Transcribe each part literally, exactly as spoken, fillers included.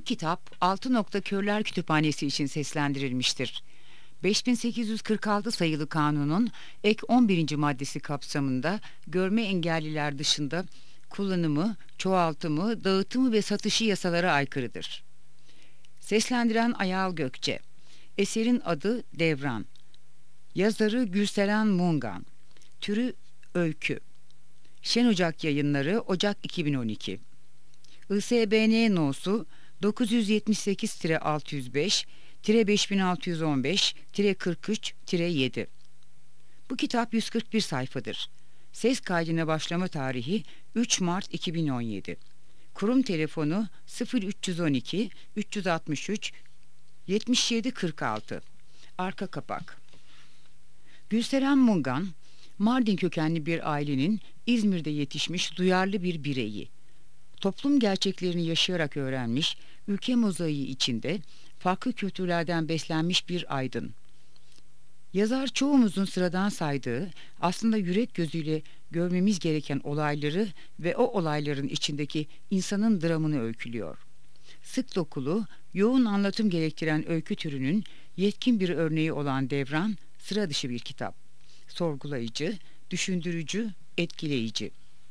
kitap Altı Nokta Körler Kütüphanesi için seslendirilmiştir. beş bin sekiz yüz kırk altı sayılı kanunun ek on birinci maddesi kapsamında görme engelliler dışında kullanımı, çoğaltımı, dağıtımı ve satışı yasalara aykırıdır. Seslendiren Ayal Gökçe. Eserin adı Devran. Yazarı Gülseren Mungan. Türü öykü. Şen Ocak Yayınları, Ocak iki bin on iki. I S B N nosu dokuz yüz yetmiş sekiz altı yüz beş beş bin altı yüz on beş kırk üç yedi. Bu kitap yüz kırk bir sayfadır. Ses kaydına başlama tarihi üç Mart iki bin on yedi. Kurum telefonu sıfır üç yüz on iki üç altı üç yetmiş yedi kırk altı. Arka kapak. Gülseren Mungan, Mardin kökenli bir ailenin İzmir'de yetişmiş duyarlı bir bireyi. Toplum gerçeklerini yaşayarak öğrenmiş, ülke mozaiği içinde farklı kültürlerden beslenmiş bir aydın. Yazar çoğumuzun sıradan saydığı, aslında yürek gözüyle görmemiz gereken olayları ve o olayların içindeki insanın dramını öykülüyor. Sık dokulu, yoğun anlatım gerektiren öykü türünün yetkin bir örneği olan Devran, sıra dışı bir kitap. Sorgulayıcı, düşündürücü, etkileyici.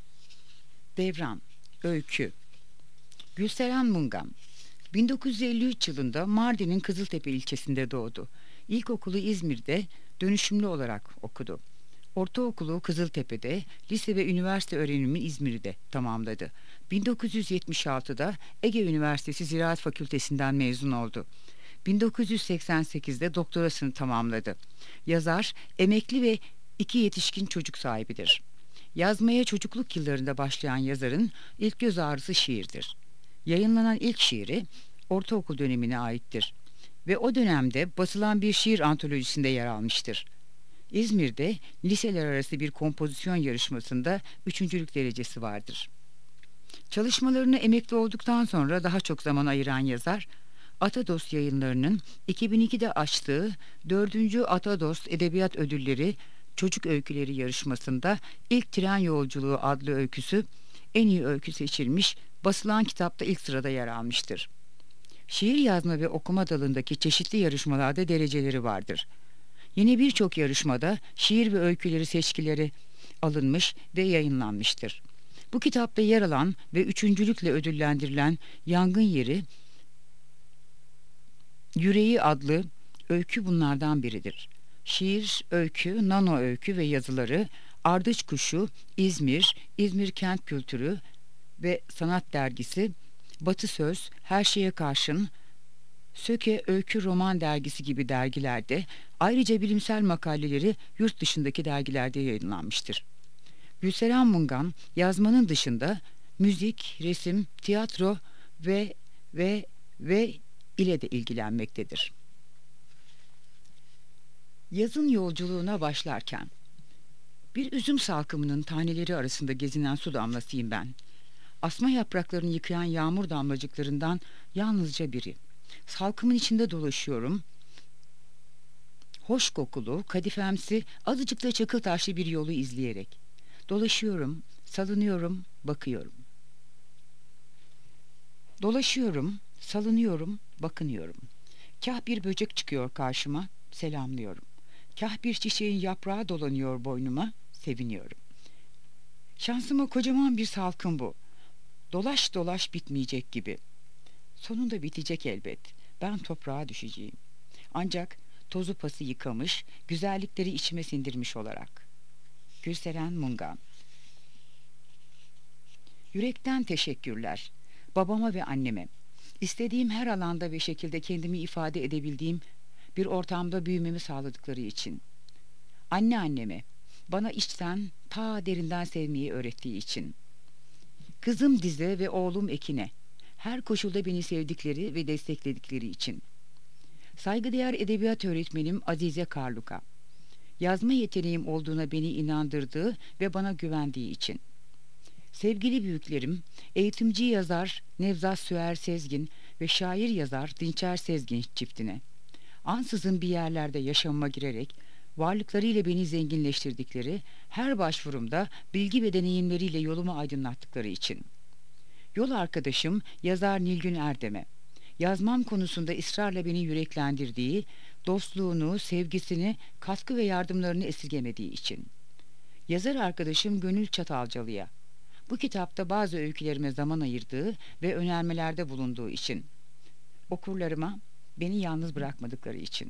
Devran, öykü. Gülseren Mungan, bin dokuz yüz elli üç yılında Mardin'in Kızıltepe ilçesinde doğdu. İlkokulu İzmir'de dönüşümlü olarak okudu. Ortaokulu Kızıltepe'de, lise ve üniversite öğrenimi İzmir'de tamamladı. bin dokuz yüz yetmiş altıda Ege Üniversitesi Ziraat Fakültesinden mezun oldu. bin dokuz yüz seksen sekizde doktorasını tamamladı. Yazar, emekli ve iki yetişkin çocuk sahibidir. Yazmaya çocukluk yıllarında başlayan yazarın ilk göz ağrısı şiirdir. Yayınlanan ilk şiiri ortaokul dönemine aittir ve o dönemde basılan bir şiir antolojisinde yer almıştır. İzmir'de liseler arası bir kompozisyon yarışmasında üçüncülük derecesi vardır. Çalışmalarını emekli olduktan sonra daha çok zaman ayıran yazar, Atadost Yayınları'nın iki bin ikide açtığı dördüncü Atadost Edebiyat Ödülleri Çocuk Öyküleri yarışmasında İlk Tren Yolculuğu adlı öyküsü en iyi öykü seçilmiş, basılan kitapta ilk sırada yer almıştır. Şiir yazma ve okuma dalındaki çeşitli yarışmalarda dereceleri vardır. Yine birçok yarışmada şiir ve öyküleri seçkileri alınmış ve yayınlanmıştır. Bu kitapta yer alan ve üçüncülükle ödüllendirilen Yangın Yeri, Yüreği adlı öykü bunlardan biridir. Şiir, öykü, nano öykü ve yazıları Ardıç Kuşu, İzmir, İzmir Kent Kültürü ve Sanat Dergisi, Batı Söz, Her Şeye Karşın, Söke Öykü Roman Dergisi gibi dergilerde, ayrıca bilimsel makaleleri yurt dışındaki dergilerde yayınlanmıştır. Gülseren Mungan, yazmanın dışında müzik, resim, tiyatro ve ve ve ile de ilgilenmektedir. Yazın yolculuğuna başlarken, bir üzüm salkımının taneleri arasında gezinen su damlasıyım ben. Asma yapraklarını yıkayan yağmur damlacıklarından yalnızca biri. Salkımın içinde dolaşıyorum. Hoş kokulu, kadifemsi, azıcık da çakıl taşlı bir yolu izleyerek. Dolaşıyorum, salınıyorum, bakıyorum. Dolaşıyorum, salınıyorum, bakınıyorum. Kah bir böcek çıkıyor karşıma, selamlıyorum. Kah bir çiçeğin yaprağı dolanıyor boynuma, seviniyorum. Şansıma kocaman bir salkım bu. Dolaş dolaş bitmeyecek gibi. Sonunda bitecek elbet. Ben toprağa düşeceğim. Ancak tozu pası yıkamış, güzellikleri içime sindirmiş olarak. Gülseren Mungan. Yürekten teşekkürler. Babama ve anneme. İstediğim her alanda ve şekilde kendimi ifade edebildiğim bir ortamda büyümemi sağladıkları için. Anneanneme, bana içten, ta derinden sevmeyi öğrettiği için. Kızım Dize ve oğlum Ekin'e, her koşulda beni sevdikleri ve destekledikleri için. Saygıdeğer edebiyat öğretmenim Azize Karluk'a, yazma yeteneğim olduğuna beni inandırdığı ve bana güvendiği için. Sevgili büyüklerim, eğitimci yazar Nevzat Süer Sezgin ve şair yazar Dinçer Sezgin çiftine, ansızın bir yerlerde yaşamıma girerek varlıklarıyla beni zenginleştirdikleri, her başvurumda bilgi ve deneyimleriyle yolumu aydınlattıkları için. Yol arkadaşım yazar Nilgün Erdem'e, Yazmam konusunda ısrarla beni yüreklendirdiği, dostluğunu, sevgisini, katkı ve yardımlarını esirgemediği için. Yazar arkadaşım Gönül Çatalcalı'ya. Bu kitapta bazı öykülerime zaman ayırdığı ve önermelerde bulunduğu için. Okurlarıma beni yalnız bırakmadıkları için.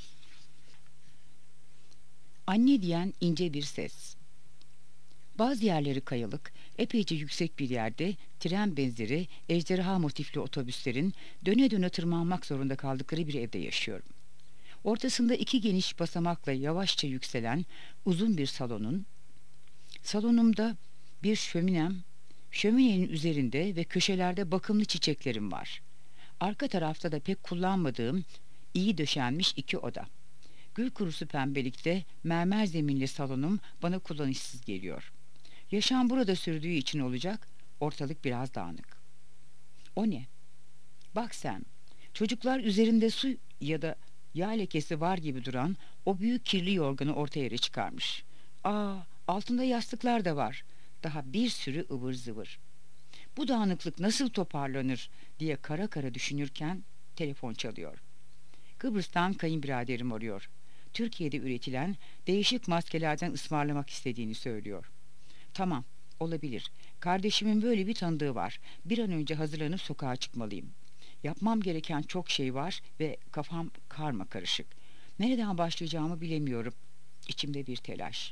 Anne diyen ince bir ses. Bazı yerleri kayalık, epeyce yüksek bir yerde tren benzeri ejderha motifli otobüslerin döne döne tırmanmak zorunda kaldıkları bir evde yaşıyorum. Ortasında iki geniş basamakla yavaşça yükselen uzun bir salonun, salonumda bir şöminem, şöminenin üzerinde ve köşelerde bakımlı çiçeklerim var. Arka tarafta da pek kullanmadığım, iyi döşenmiş iki oda. Gül kurusu pembelikte mermer zeminli salonum bana kullanışsız geliyor. Yaşam burada sürdüğü için olacak, ortalık biraz dağınık. O ne? Bak sen, çocuklar üzerinde su ya da yağ lekesi var gibi duran o büyük kirli yorganı orta yere çıkarmış. Aa, altında yastıklar da var. Daha bir sürü ıvır zıvır. Bu dağınıklık nasıl toparlanır diye kara kara düşünürken telefon çalıyor. Kıbrıs'tan kayınbiraderim arıyor. Türkiye'de üretilen değişik maskelerden ısmarlamak istediğini söylüyor. Tamam, olabilir. Kardeşimin böyle bir tanıdığı var. Bir an önce hazırlanıp sokağa çıkmalıyım. Yapmam gereken çok şey var ve kafam karmakarışık. Nereden başlayacağımı bilemiyorum. İçimde bir telaş.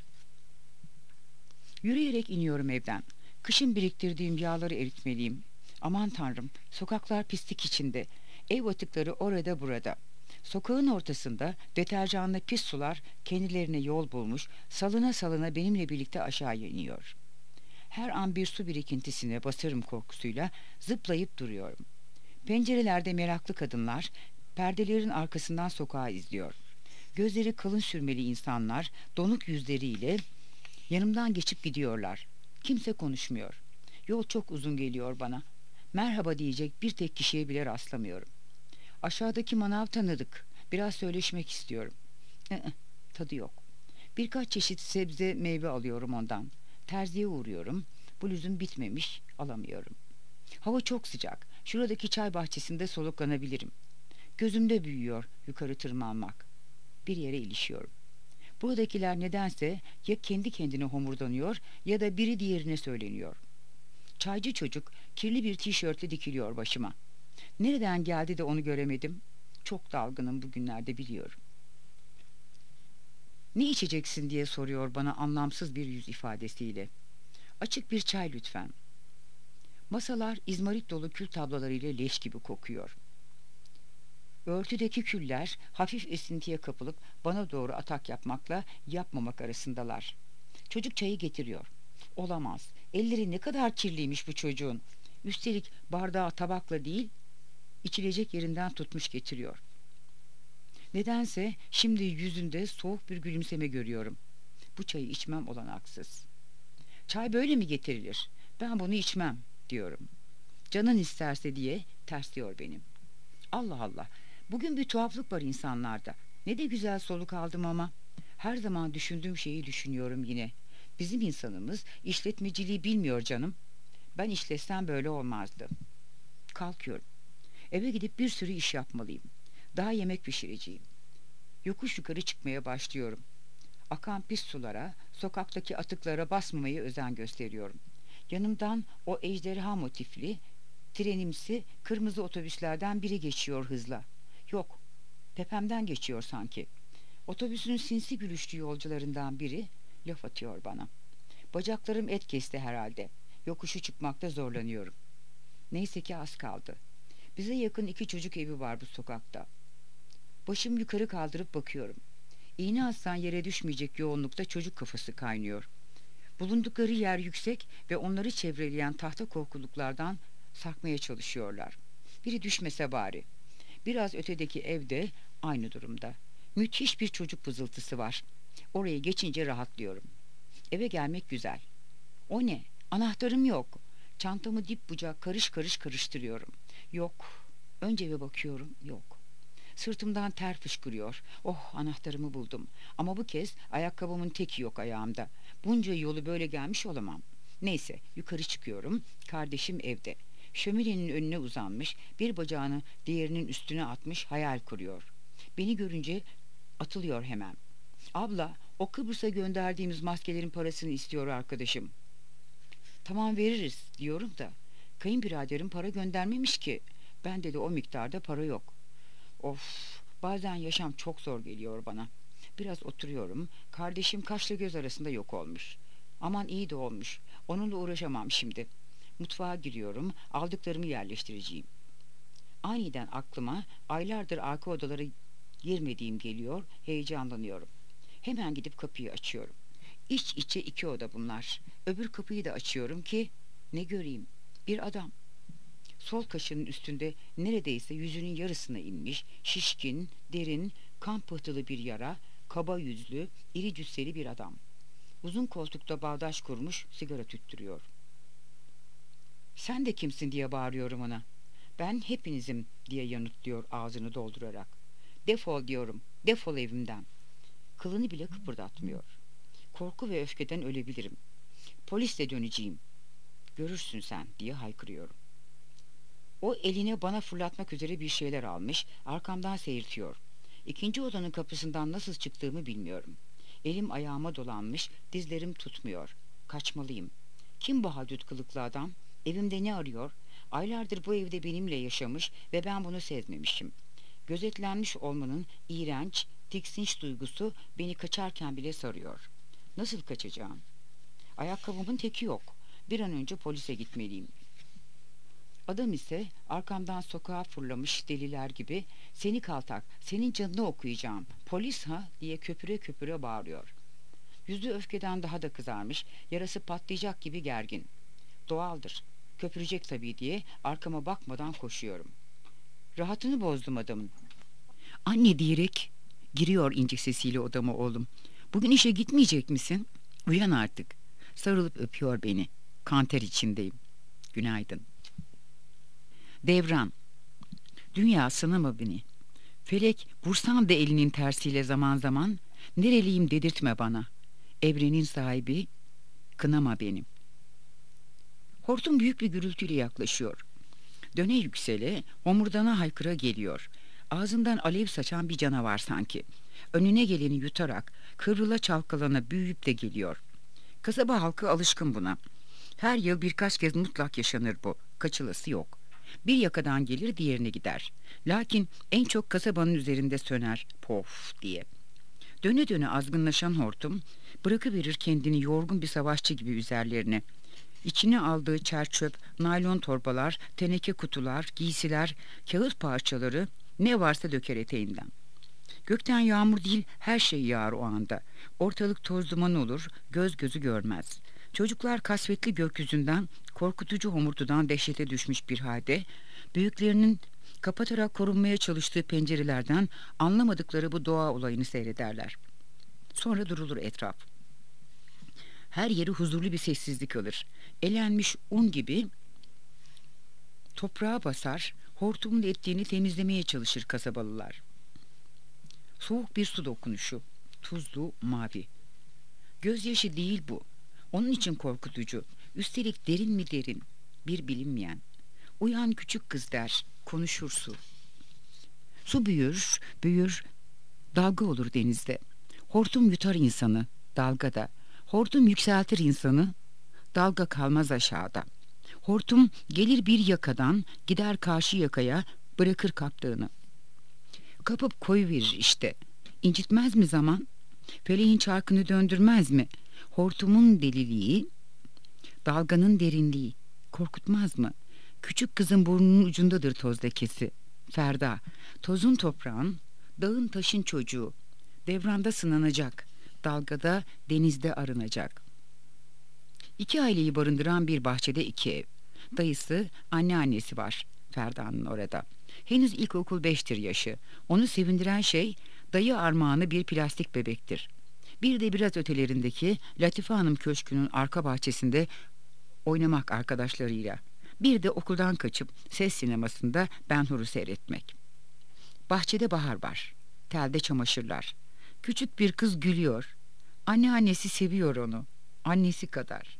Yürüyerek iniyorum evden. Kışın biriktirdiğim yağları eritmeliyim. Aman tanrım, sokaklar pislik içinde. Ev atıkları orada burada. Sokağın ortasında deterjanlı pis sular kendilerine yol bulmuş, salına salına benimle birlikte aşağı iniyor. Her an bir su birikintisine basarım korkusuyla zıplayıp duruyorum. Pencerelerde meraklı kadınlar perdelerin arkasından sokağı izliyor. Gözleri kalın sürmeli insanlar donuk yüzleriyle yanımdan geçip gidiyorlar. Kimse konuşmuyor. Yol çok uzun geliyor bana. Merhaba diyecek bir tek kişiye bile rastlamıyorum. Aşağıdaki manav tanıdık. Biraz söyleşmek istiyorum. I-ı, tadı yok. Birkaç çeşit sebze meyve alıyorum ondan. Terziye uğruyorum. Bluzum bitmemiş, alamıyorum. Hava çok sıcak. Şuradaki çay bahçesinde soluklanabilirim. Gözümde büyüyor yukarı tırmanmak. Bir yere ilişiyorum. Buradakiler nedense ya kendi kendine homurdanıyor ya da biri diğerine söyleniyor. Çaycı çocuk kirli bir tişörtle dikiliyor başıma. Nereden geldi de onu göremedim? Çok dalgınım bugünlerde biliyorum. Ne içeceksin diye soruyor bana anlamsız bir yüz ifadesiyle. Açık bir çay lütfen. Masalar izmarit dolu kül tablolarıyla leş gibi kokuyor. Örtüdeki küller hafif esintiye kapılıp bana doğru atak yapmakla yapmamak arasındalar. Çocuk çayı getiriyor. Olamaz. Elleri ne kadar kirliymiş bu çocuğun. Üstelik bardağı tabakla değil, içilecek yerinden tutmuş getiriyor. Nedense şimdi yüzünde soğuk bir gülümseme görüyorum. Bu çayı içmem olanaksız. Çay böyle mi getirilir? Ben bunu içmem diyorum. Canın isterse diye tersliyor benim. Allah Allah. Bugün bir tuhaflık var insanlarda. Ne de güzel soluk aldım ama. Her zaman düşündüğüm şeyi düşünüyorum yine. Bizim insanımız işletmeciliği bilmiyor canım. Ben işletsem böyle olmazdı. Kalkıyorum. Eve gidip bir sürü iş yapmalıyım. Daha yemek pişireceğim. Yokuş yukarı çıkmaya başlıyorum. Akan pis sulara, sokaktaki atıklara basmamaya özen gösteriyorum. Yanımdan o ejderha motifli, trenimsi, kırmızı otobüslerden biri geçiyor hızla. Yok, tepemden geçiyor sanki. Otobüsün sinsi gülüşlü yolcularından biri laf atıyor bana. Bacaklarım et kesti herhalde. Yokuşu çıkmakta zorlanıyorum. Neyse ki az kaldı. Bize yakın iki çocuk evi var bu sokakta. Başım yukarı kaldırıp bakıyorum. İğne atsan yere düşmeyecek yoğunlukta çocuk kafası kaynıyor. Bulundukları yer yüksek ve onları çevreleyen tahta korkuluklardan sakmaya çalışıyorlar. Biri düşmese bari. Biraz ötedeki evde aynı durumda. Müthiş bir çocuk vızıltısı var. Orayı geçince rahatlıyorum. Eve gelmek güzel. O ne? Anahtarım yok. Çantamı dip bucak karış karış karıştırıyorum. Yok. Önce eve bakıyorum. Yok. Sırtımdan ter fışkırıyor. Oh, anahtarımı buldum. Ama bu kez ayakkabımın teki yok ayağımda. Bunca yolu böyle gelmiş olamam. Neyse, yukarı çıkıyorum. Kardeşim evde. Şöminenin önüne uzanmış, bir bacağını diğerinin üstüne atmış hayal kuruyor. Beni görünce atılıyor hemen. Abla, o Kıbrıs'a gönderdiğimiz maskelerin parasını istiyor arkadaşım. Tamam veririz diyorum da kayınbiraderim para göndermemiş ki. Bende de o miktarda para yok. Of, bazen yaşam çok zor geliyor bana. Biraz oturuyorum. Kardeşim kaşla göz arasında yok olmuş. Aman iyi de olmuş. Onunla uğraşamam şimdi. Mutfağa giriyorum. Aldıklarımı yerleştireceğim. Aniden aklıma aylardır arka odalara girmediğim geliyor. Heyecanlanıyorum. Hemen gidip kapıyı açıyorum. İç içe iki oda bunlar. Öbür kapıyı da açıyorum ki ne göreyim? Bir adam. Sol kaşının üstünde neredeyse yüzünün yarısına inmiş, şişkin, derin, kan pıhtılı bir yara, kaba yüzlü, iri cüsseli bir adam. Uzun koltukta bağdaş kurmuş, sigara tüttürüyor. Sen de kimsin diye bağırıyorum ona. Ben hepinizim diye yanıtlıyor ağzını doldurarak. Defol diyorum, defol evimden. Kılını bile kıpırdatmıyor. Korku ve öfkeden ölebilirim. Polisle döneceğim. Görürsün sen diye haykırıyorum. O eline bana fırlatmak üzere bir şeyler almış, arkamdan seyirtiyor. İkinci odanın kapısından nasıl çıktığımı bilmiyorum. Elim ayağıma dolanmış, dizlerim tutmuyor. Kaçmalıyım. Kim bu haydut kılıklı adam? Evimde ne arıyor? Aylardır bu evde benimle yaşamış ve ben bunu sezmemişim. Gözetlenmiş olmanın iğrenç, tiksinç duygusu beni kaçarken bile sarıyor. Nasıl kaçacağım? Ayakkabımın teki yok. Bir an önce polise gitmeliyim. Adam ise arkamdan sokağa fırlamış deliler gibi "Seni kaltak, senin canını okuyacağım, polis ha?" diye köpüre köpüre bağırıyor. Yüzü öfkeden daha da kızarmış, yarası patlayacak gibi gergin. Doğaldır, köpürecek tabii diye arkama bakmadan koşuyorum. Rahatını bozdum adamın. "Anne" diyerek giriyor ince sesiyle odama oğlum. "Bugün işe gitmeyecek misin? Uyan artık." Sarılıp öpüyor beni. Kanter içindeyim. Günaydın. Devran. Dünya sınama beni. Felek vursan da elinin tersiyle zaman zaman, nereliyim dedirtme bana. Evrenin sahibi, kınama benim. Hortum büyük bir gürültüyle yaklaşıyor. Döne yüksele, homurdana haykıra geliyor. Ağzından alev saçan bir canavar sanki. Önüne geleni yutarak, kıvrıla çalkalana büyüyüp de geliyor. Kasaba halkı alışkın buna. Her yıl birkaç kez mutlak yaşanır bu. Kaçılası yok. Bir yakadan gelir diğerine gider. Lakin en çok kasabanın üzerinde söner pof diye. Döne döne azgınlaşan hortum bırakıverir kendini yorgun bir savaşçı gibi üzerlerine. İçine aldığı çerçöp, naylon torbalar, teneke kutular, giysiler, kağıt parçaları ne varsa döker eteğinden. Gökten yağmur değil her şey yağar o anda. Ortalık toz duman olur, göz gözü görmez. Çocuklar kasvetli gökyüzünden, korkutucu homurtudan dehşete düşmüş bir halde, büyüklerinin kapatarak korunmaya çalıştığı pencerelerden anlamadıkları bu doğa olayını seyrederler. Sonra durulur etraf. Her yeri huzurlu bir sessizlik alır. Elenmiş un gibi toprağa basar, hortumun ettiğini temizlemeye çalışır kasabalılar. Soğuk bir su dokunuşu, tuzlu, mavi. Gözyaşı değil bu. Onun için korkutucu. Üstelik derin mi derin, bir bilinmeyen. Uyan küçük kız der, konuşur su. Su büyür, büyür, dalga olur denizde. Hortum yutar insanı, dalgada. Hortum yükseltir insanı, dalga kalmaz aşağıda. Hortum gelir bir yakadan, gider karşı yakaya, bırakır kaptığını. Kapıp koyuverir işte. İncitmez mi zaman? Feleğin çarkını döndürmez mi? Hortumun deliliği, dalganın derinliği korkutmaz mı? Küçük kızın burnunun ucundadır toz lekesi. Ferda, tozun toprağın, dağın taşın çocuğu. Devranda sınanacak, dalgada, denizde arınacak. İki aileyi barındıran bir bahçede iki ev. Dayısı, anneannesi var Ferda'nın orada. Henüz ilkokul beştir yaşı. Onu sevindiren şey dayı armağanı bir plastik bebektir. Bir de biraz ötelerindeki Latife Hanım köşkünün arka bahçesinde oynamak arkadaşlarıyla. Bir de okuldan kaçıp ses sinemasında Ben Hur'u seyretmek. Bahçede bahar var. Telde çamaşırlar. Küçük bir kız gülüyor. Anneannesi seviyor onu. Annesi kadar.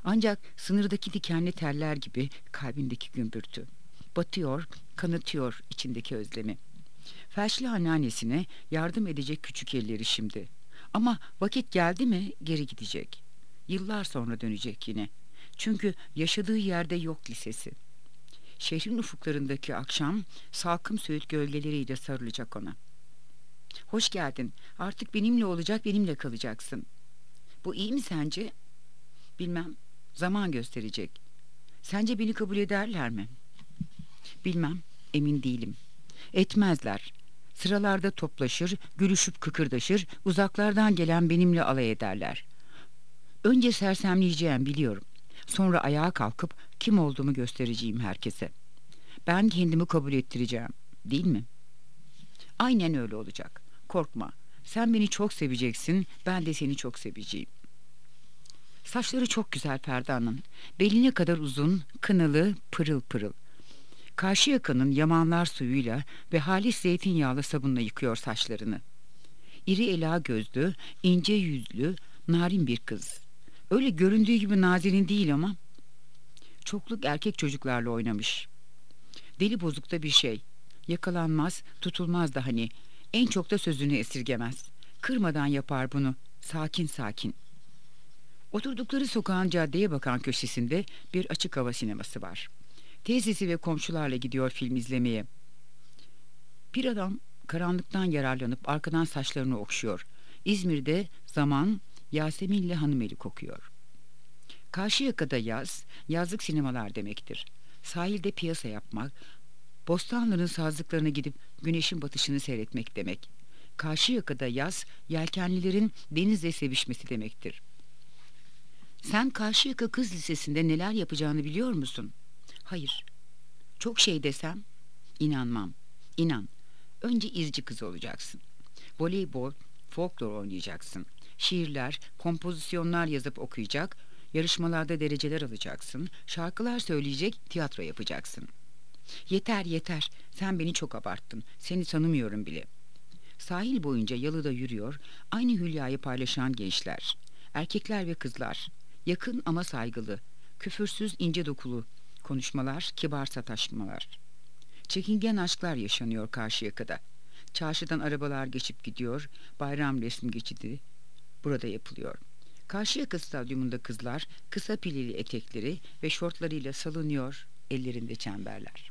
Ancak sınırdaki dikenli teller gibi kalbindeki gümbürtü. Batıyor, kanatıyor içindeki özlemi. Felçli anneannesine yardım edecek küçük elleri şimdi. Ama vakit geldi mi geri gidecek. Yıllar sonra dönecek yine. Çünkü yaşadığı yerde yok lisesi. Şehrin ufuklarındaki akşam salkım söğüt gölgeleriyle sarılacak ona. Hoş geldin. Artık benimle olacak, benimle kalacaksın. Bu iyi mi sence? Bilmem. Zaman gösterecek. Sence beni kabul ederler mi? Bilmem. Emin değilim. Etmezler. Sıralarda toplaşır, gülüşüp kıkırdaşır, uzaklardan gelen benimle alay ederler. Önce sersemleyeceğim biliyorum. Sonra ayağa kalkıp kim olduğumu göstereceğim herkese. Ben kendimi kabul ettireceğim, değil mi? Aynen öyle olacak. Korkma. Sen beni çok seveceksin, ben de seni çok seveceğim. Saçları çok güzel Ferda'nın. Beline kadar uzun, kınalı, pırıl pırıl. Karşıyaka'nın yamanlar suyuyla ve halis zeytinyağlı sabunla yıkıyor saçlarını. İri ela gözlü, ince yüzlü, narin bir kız. Öyle göründüğü gibi nazenin değil ama. Çokluk erkek çocuklarla oynamış. Deli bozukta bir şey. Yakalanmaz, tutulmaz da hani. En çok da sözünü esirgemez. Kırmadan yapar bunu. Sakin sakin. Oturdukları sokağın caddeye bakan köşesinde bir açık hava sineması var. Teyzesi ve komşularla gidiyor film izlemeye. Bir adam karanlıktan yararlanıp arkadan saçlarını okşuyor. İzmir'de zaman Yasemin'le hanımeli kokuyor. Karşıyaka'da yaz, yazlık sinemalar demektir. Sahilde piyasa yapmak, Bostanlı'nın sazlıklarına gidip güneşin batışını seyretmek demek. Karşıyaka'da yaz, yelkenlilerin denizle sevişmesi demektir. Sen Karşıyaka Kız Lisesi'nde neler yapacağını biliyor musun? Hayır. Çok şey desem, inanmam. İnan. Önce izci kız olacaksın. Voleybol, folklor oynayacaksın. Şiirler, kompozisyonlar yazıp okuyacak, yarışmalarda dereceler alacaksın, şarkılar söyleyecek, tiyatro yapacaksın. Yeter yeter, sen beni çok abarttın, seni tanımıyorum bile. Sahil boyunca yalıda yürüyor, aynı hülyayı paylaşan gençler. Erkekler ve kızlar, yakın ama saygılı, küfürsüz ince dokulu konuşmalar, kibar sataşmalar. Çekingen aşklar yaşanıyor Karşıyaka'da. Çarşıdan arabalar geçip gidiyor, bayram resmi geçidi burada yapılıyor. Karşıyaka stadyumunda kızlar kısa pileli etekleri ve şortlarıyla salınıyor, ellerinde çemberler.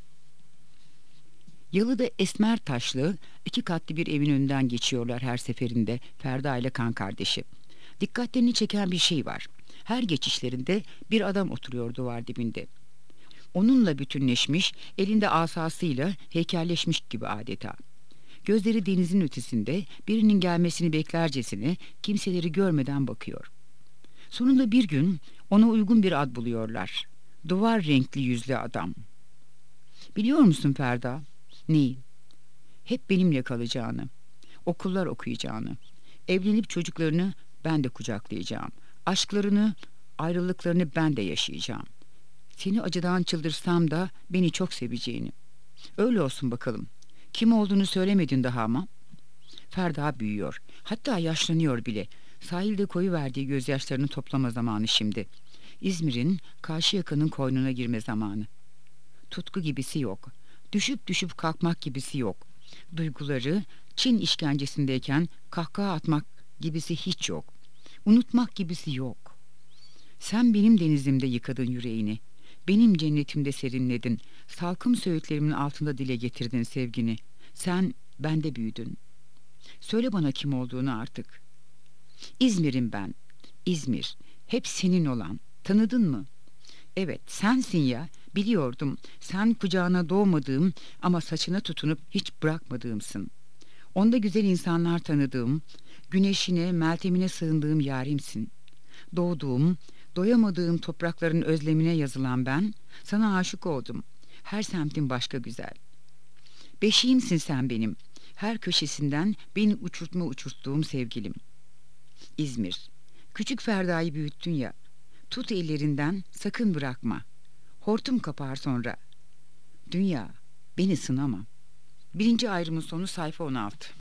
Yalıda esmer taşlı iki katlı bir evin önünden geçiyorlar her seferinde Ferda ile kan kardeşi. Dikkatlerini çeken bir şey var. Her geçişlerinde bir adam oturuyor duvar dibinde. Onunla bütünleşmiş, elinde asasıyla heykelleşmiş gibi adeta. Gözleri denizin ötesinde birinin gelmesini beklercesine kimseleri görmeden bakıyor. Sonunda bir gün ona uygun bir ad buluyorlar. Duvar renkli yüzlü adam. Biliyor musun Ferda? Neyi? Hep benimle kalacağını, okullar okuyacağını, evlenip çocuklarını ben de kucaklayacağım, aşklarını, ayrılıklarını ben de yaşayacağım. Seni acıdan çıldırsam da beni çok seveceğini. Öyle olsun bakalım. Kim olduğunu söylemedin daha ama. Ferda büyüyor. Hatta yaşlanıyor bile. Sahilde koyuverdiği gözyaşlarını toplama zamanı şimdi. İzmir'in Karşıyaka'nın koynuna girme zamanı. Tutku gibisi yok. Düşüp düşüp kalkmak gibisi yok. Duyguları Çin işkencesindeyken kahkaha atmak gibisi hiç yok. Unutmak gibisi yok. Sen benim denizimde yıkadın yüreğini. Benim cennetimde serinledin. Salkım söğütlerimin altında dile getirdin sevgini. Sen bende büyüdün. Söyle bana kim olduğunu artık. İzmir'im ben. İzmir. Hep senin olan. Tanıdın mı? Evet, sensin ya. Biliyordum. Sen kucağına doğmadığım ama saçına tutunup hiç bırakmadığımsın. Onda güzel insanlar tanıdığım, güneşine, meltemine sığındığım yarimsin. Doğduğum, doyamadığım toprakların özlemine yazılan ben, sana aşık oldum. Her semtin başka güzel. Beşiğimsin sen benim. Her köşesinden beni uçurtma uçurttuğum sevgilim. İzmir. Küçük Ferda'yı büyüttün ya. Tut ellerinden, sakın bırakma. Hortum kapar sonra. Dünya, beni sınama. Birinci ayrımın sonu sayfa on altı.